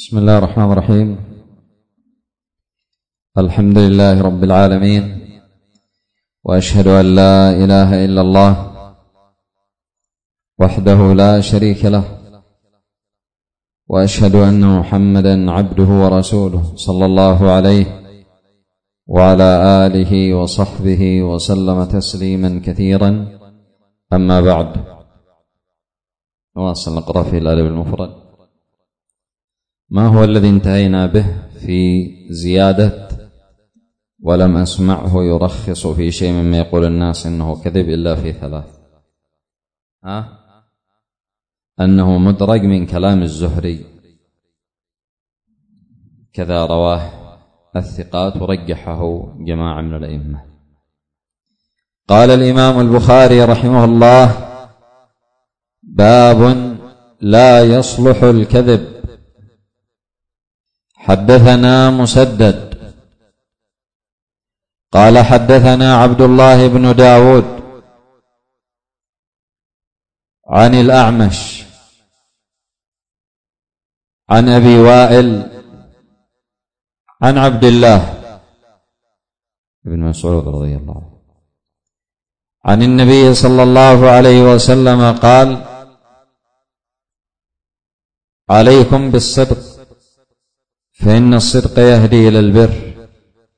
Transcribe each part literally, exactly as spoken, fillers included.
بسم الله الرحمن الرحيم. الحمد لله رب العالمين، وأشهد أن لا إله إلا الله وحده لا شريك له، وأشهد أن محمدا عبده ورسوله صلى الله عليه وعلى آله وصحبه وسلم تسليما كثيرا. أما بعد، نواصل نقرأ في الأدب المفرد. ما هو الذي انتهينا به في زيادة ولم أسمعه يرخص في شيء مما يقول الناس إنه كذب إلا في ثلاث؟ ها؟ أنه مدرج من كلام الزهري، كذا رواه الثقات ورجحه جماعة من الأئمة. قال الإمام البخاري رحمه الله: باب لا يصلح الكذب. حدثنا مسدد قال حدثنا عبد الله بن داود عن الأعمش عن أبي وائل عن عبد الله بن مسعود رضي الله عنه عن النبي صلى الله عليه وسلم قال: عليكم بالصدق فإن الصدق يهدي إلى البر،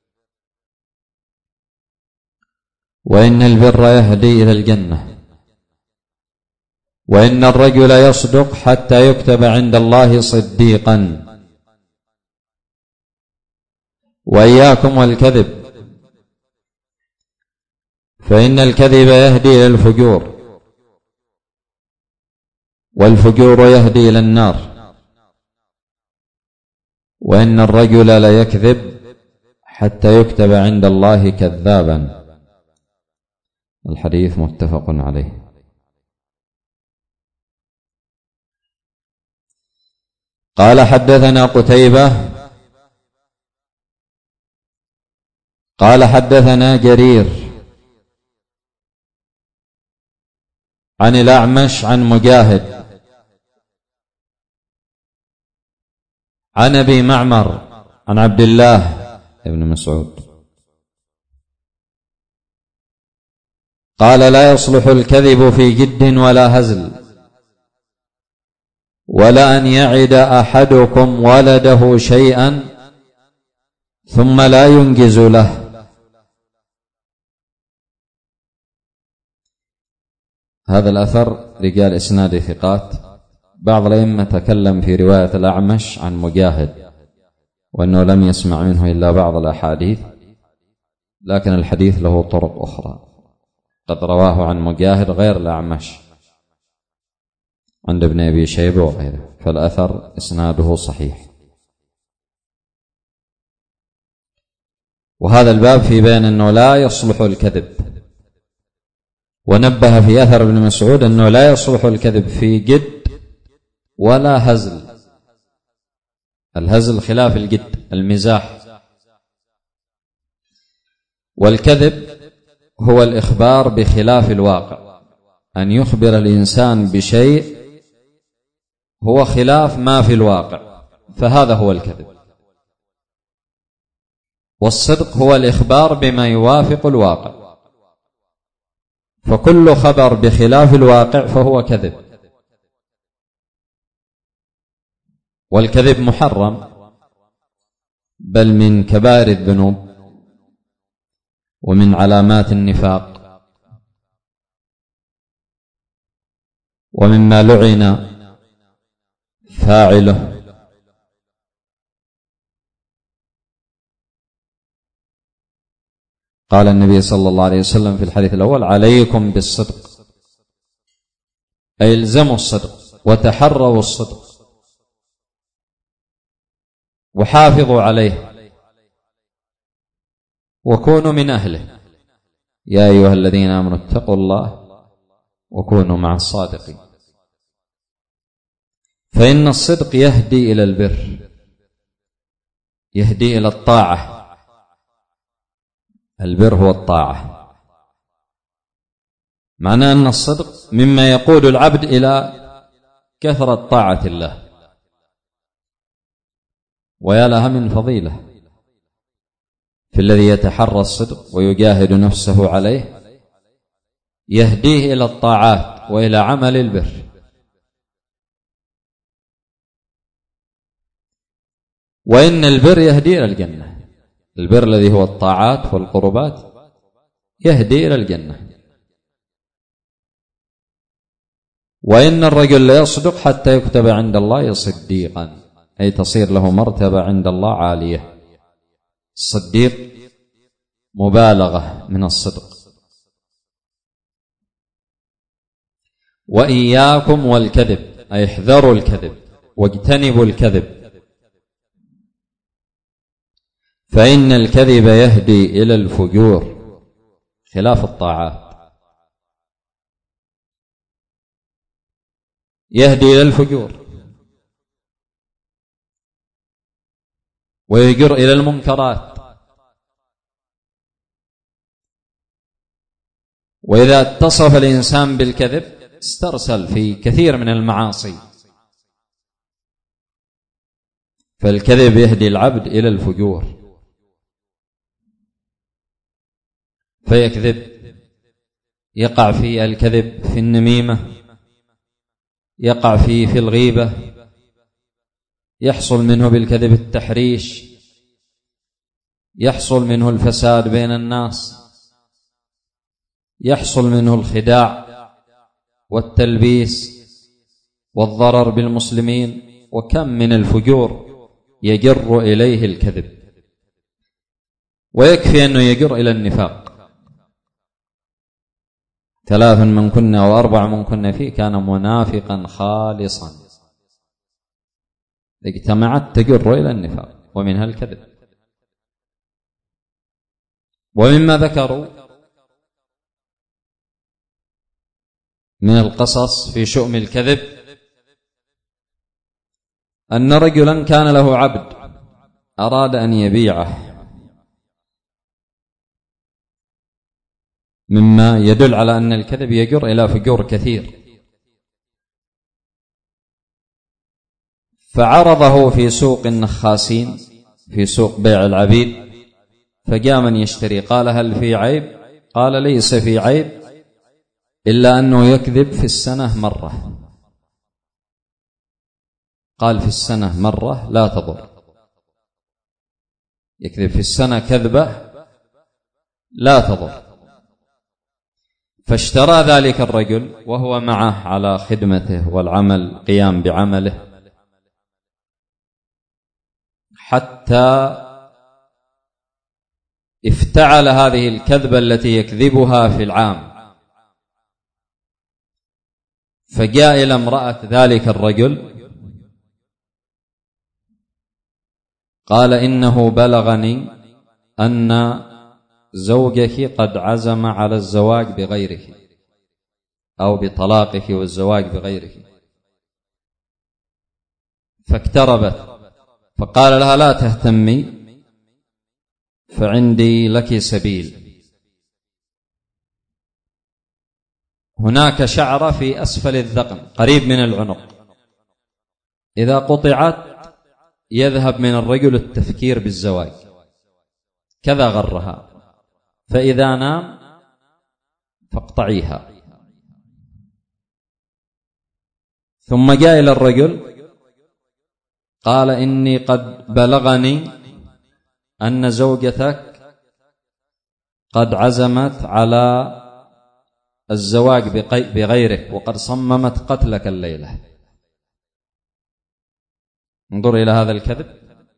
وإن البر يهدي إلى الجنة، وإن الرجل يصدق حتى يكتب عند الله صديقا، وإياكم والكذب فإن الكذب يهدي إلى الفجور، والفجور يهدي إلى النار، وإن الرجل لا يكذب حتى يكتب عند الله كذابا. الحديث متفق عليه. قال حدثنا قتيبة قال حدثنا جرير عن الأعمش عن مجاهد عن أبي معمر عن عبد الله بن مسعود قال: لا يصلح الكذب في جد ولا هزل، ولا أن يعد أحدكم ولده شيئا ثم لا ينجز له. هذا الأثر رجال إسناد ثقات. بعض الأئمة تكلم في رواية الأعمش عن مجاهد وأنه لم يسمع منه إلا بعض الأحاديث، لكن الحديث له طرق أخرى قد رواه عن مجاهد غير الأعمش عند ابن أبي شيبة وغيره، فالأثر إسناده صحيح. وهذا الباب في بيان أنه لا يصلح الكذب، ونبه في أثر ابن مسعود أنه لا يصلح الكذب في جد ولا هزل. الهزل خلاف الجد، المزاح. والكذب هو الإخبار بخلاف الواقع، أن يخبر الإنسان بشيء هو خلاف ما في الواقع، فهذا هو الكذب. والصدق هو الإخبار بما يوافق الواقع، فكل خبر بخلاف الواقع فهو كذب. والكذب محرم، بل من كبائر الذنوب ومن علامات النفاق، ومما لعن فاعله. قال النبي صلى الله عليه وسلم في الحديث الأول: عليكم بالصدق، أي الزموا الصدق وتحروا الصدق وحافظوا عليه وكونوا من أهله. يا أيها الذين آمنوا اتقوا الله وكونوا مع الصادقين. فإن الصدق يهدي إلى البر، يهدي إلى الطاعة. البر هو الطاعة، معناه أن الصدق مما يقود العبد إلى كثرة طاعة الله. ويا لها من فضيلة في الذي يتحرى الصدق ويجاهد نفسه عليه، يهديه إلى الطاعات وإلى عمل البر. وإن البر يهدي إلى الجنة، البر الذي هو الطاعات والقربات يهدي إلى الجنة. وإن الرجل لا يصدق حتى يكتب عند الله صديقا، أي تصير له مرتبة عند الله عالية. الصديق مبالغة من الصدق. وإياكم والكذب، أي احذروا الكذب واجتنبوا الكذب، فإن الكذب يهدي إلى الفجور خلاف الطاعات، يهدي إلى الفجور ويجر إلى المنكرات. وإذا اتصف الإنسان بالكذب استرسل في كثير من المعاصي، فالكذب يهدي العبد إلى الفجور، فيكذب، يقع في الكذب في النميمة، يقع فيه في الغيبة، يحصل منه بالكذب التحريش، يحصل منه الفساد بين الناس، يحصل منه الخداع والتلبيس والضرر بالمسلمين. وكم من الفجور يجر إليه الكذب، ويكفي أنه يجر إلى النفاق. ثلاث من كنا وأربع من كنا فيه كان منافقا خالصا، اجتمعت تجر إلى النفاق، ومنها الكذب. ومما ذكروا من القصص في شؤم الكذب أن رجلا كان له عبد أراد أن يبيعه، مما يدل على أن الكذب يجر إلى فجور كثير. فعرضه في سوق النخاسين، في سوق بيع العبيد، فجاء من يشتري، قال هل في عيب؟ قال ليس في عيب إلا أنه يكذب في السنة مرة. قال في السنة مرة لا تضر، يكذب في السنة كذبة لا تضر. فاشترى ذلك الرجل وهو معه على خدمته والعمل، قيام بعمله، حتى افتعل هذه الكذبة التي يكذبها في العام. فجاء إلى امرأة ذلك الرجل قال إنه بلغني أن زوجك قد عزم على الزواج بغيره، أو بطلاقك والزواج بغيره. فاقتربت فقال لها لا تهتمي، فعندي لك سبيل. هناك شعرة في أسفل الذقن قريب من العنق، إذا قطعت يذهب من الرجل التفكير بالزواج، كذا غرها، فإذا نام فاقطعيها. ثم جاء إلى الرجل قال إني قد بلغني أن زوجتك قد عزمت على الزواج بغيرك وقد صممت قتلك الليلة. انظر إلى هذا الكذب.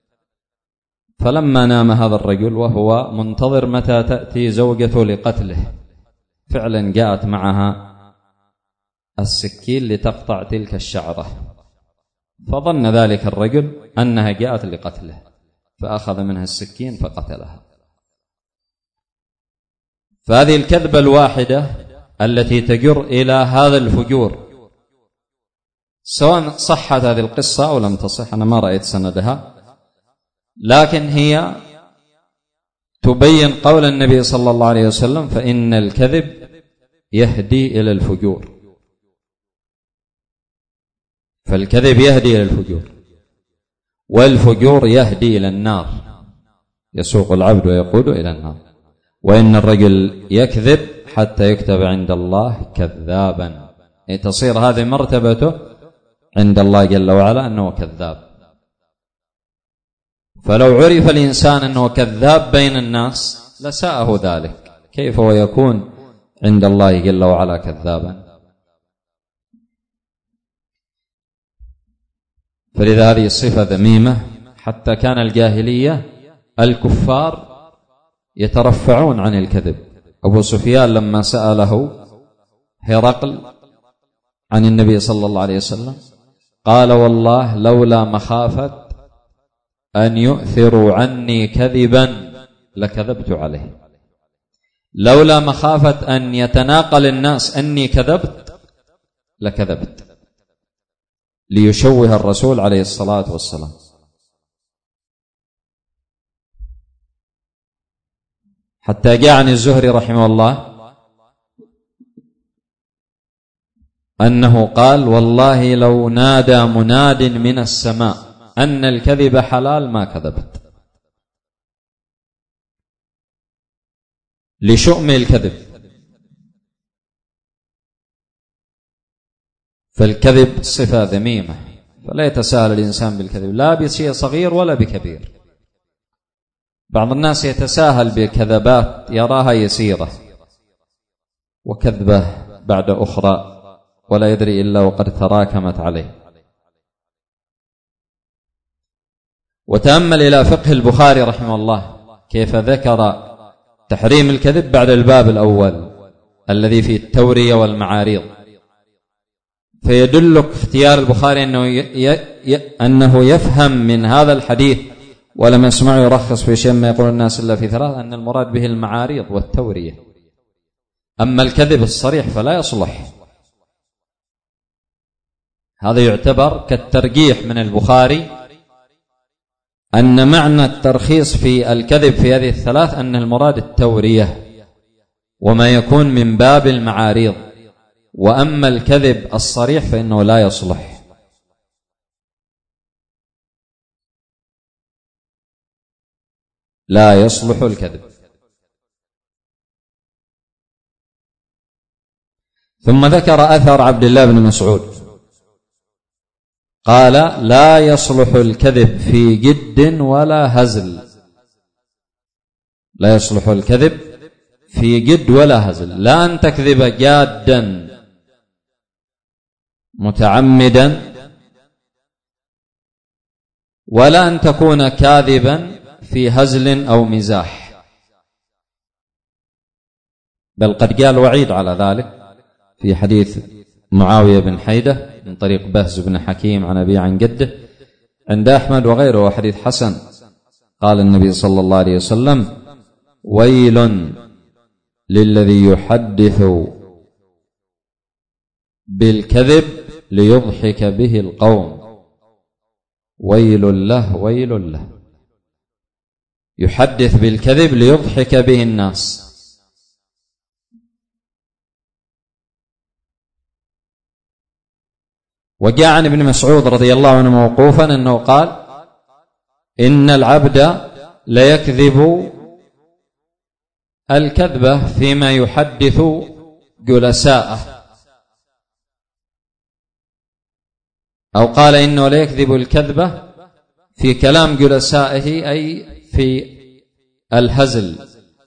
فلما نام هذا الرجل وهو منتظر متى تأتي زوجته لقتله، فعلا جاءت معها السكين لتقطع تلك الشعرة، فظن ذلك الرجل أنها جاءت لقتله، فأخذ منها السكين فقتلها. فهذه الكذبة الواحدة التي تجر إلى هذا الفجور، سواء صحت هذه القصة أو لم تصح، أنا ما رأيت سندها، لكن هي تبين قول النبي صلى الله عليه وسلم فإن الكذب يهدي إلى الفجور. فالكذب يهدي إلى الفجور. والفجور يهدي إلى النار، يسوق العبد ويقود إلى النار. وإن الرجل يكذب حتى يكتب عند الله كذابا، تصير هذه مرتبته عند الله جل وعلا أنه كذاب. فلو عرف الإنسان أنه كذاب بين الناس لساءه ذلك، كيف ويكون عند الله جل وعلا كذابا؟ فلذا هذه الصفة ذميمة. حتى كان الجاهلية الكفار يترفعون عن الكذب. أبو سفيان لما سأله هرقل عن النبي صلى الله عليه وسلم قال والله لولا مخافة أن يؤثروا عني كذبا لكذبت عليه، لولا مخافة أن يتناقل الناس أني كذبت لكذبت، ليشوه الرسول عليه الصلاة والسلام. حتى جاء عن الزهري رحمه الله أنه قال والله لو نادى مناد من السماء أن الكذب حلال ما كذبت، لشؤم الكذب. فالكذب صفة ذميمة، فلا يتساهل الإنسان بالكذب لا بشيء صغير ولا بكبير. بعض الناس يتساهل بكذبات يراها يسيرة وكذبة بعد أخرى ولا يدري إلا وقد تراكمت عليه. وتأمل إلى فقه البخاري رحمه الله كيف ذكر تحريم الكذب بعد الباب الأول الذي فيه التورية والمعاريض، فيدلك اختيار البخاري أنه, ي... ي... أنه يفهم من هذا الحديث ولم يسمعه يرخص في شيء ما يقول الناس إلا في ثلاث، أن المراد به المعاريض والتورية. أما الكذب الصريح فلا يصلح. هذا يعتبر كالترجيح من البخاري أن معنى الترخيص في الكذب في هذه الثلاث أن المراد التورية وما يكون من باب المعاريض، وأما الكذب الصريح فإنه لا يصلح. لا يصلح الكذب. ثم ذكر أثر عبد الله بن مسعود قال لا يصلح الكذب في جد ولا هزل، لا يصلح الكذب في جد ولا هزل، لا أن تكذب جادا متعمدا ولا أن تكون كاذبا في هزل أو مزاح، بل قد قال وعيد على ذلك في حديث معاوية بن حيدة من طريق بهز بن حكيم عن أبي عن جده عند أحمد وغيره وحديث حسن. قال النبي صلى الله عليه وسلم ويل للذي يحدث بالكذب ليضحك به القوم، ويل له ويل له، يحدث بالكذب ليضحك به الناس. وجاء عن ابن مسعود رضي الله عنه موقوفا أنه قال إن العبد ليكذب الكذبة فيما يحدث جلساءه، أو قال إنه ليكذب الكذبة في كلام جلسائه أي في الهزل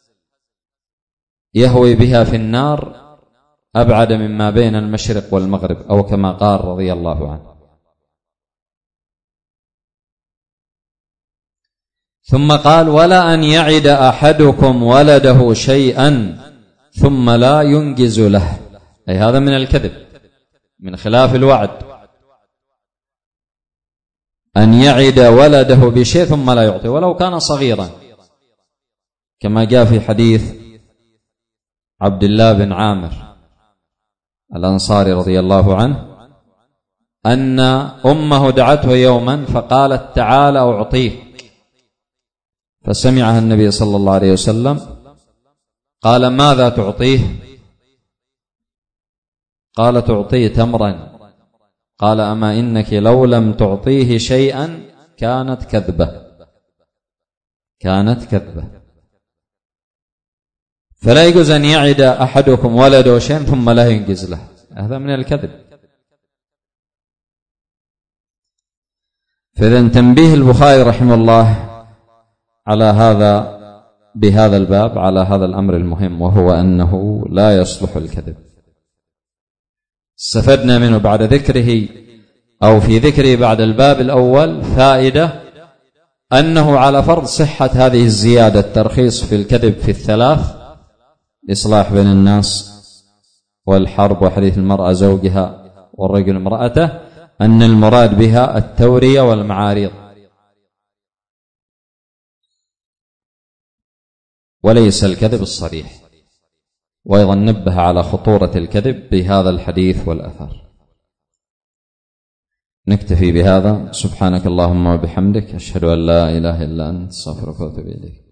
يهوي بها في النار أبعد مما بين المشرق والمغرب، أو كما قال رضي الله عنه. ثم قال ولا أن يعد أحدكم ولده شيئا ثم لا ينجز له، أي هذا من الكذب من خلاف الوعد، أن يعد ولده بشيء ثم لا يعطي ولو كان صغيرا، كما جاء في حديث عبد الله بن عامر الأنصاري رضي الله عنه أن أمه دعته يوما فقالت تعال أعطيك، فسمعها النبي صلى الله عليه وسلم قال ماذا تعطيه؟ قال تعطيه تمرا. قال أما إنك لو لم تعطيه شيئا كانت كذبة كانت كذبة فلا يجوز أن يعد أحدكم ولده شيء ثم لا ينجز له، هذا من الكذب. فإذا تنبيه البخاري رحمه الله على هذا بهذا الباب على هذا الأمر المهم، وهو أنه لا يصلح الكذب. استفدنا منه بعد ذكره أو في ذكره بعد الباب الأول فائدة أنه على فرض صحة هذه الزيادة الترخيص في الكذب في الثلاث، الإصلاح بين الناس والحرب وحديث المرأة زوجها والرجل امرأته، أن المراد بها التورية والمعاريض وليس الكذب الصريح. وأيضا نبه على خطورة الكذب بهذا الحديث والأثر. نكتفي بهذا. سبحانك اللهم وبحمدك، أشهد أن لا إله إلا أنت، أستغفرك وأتوب إليك.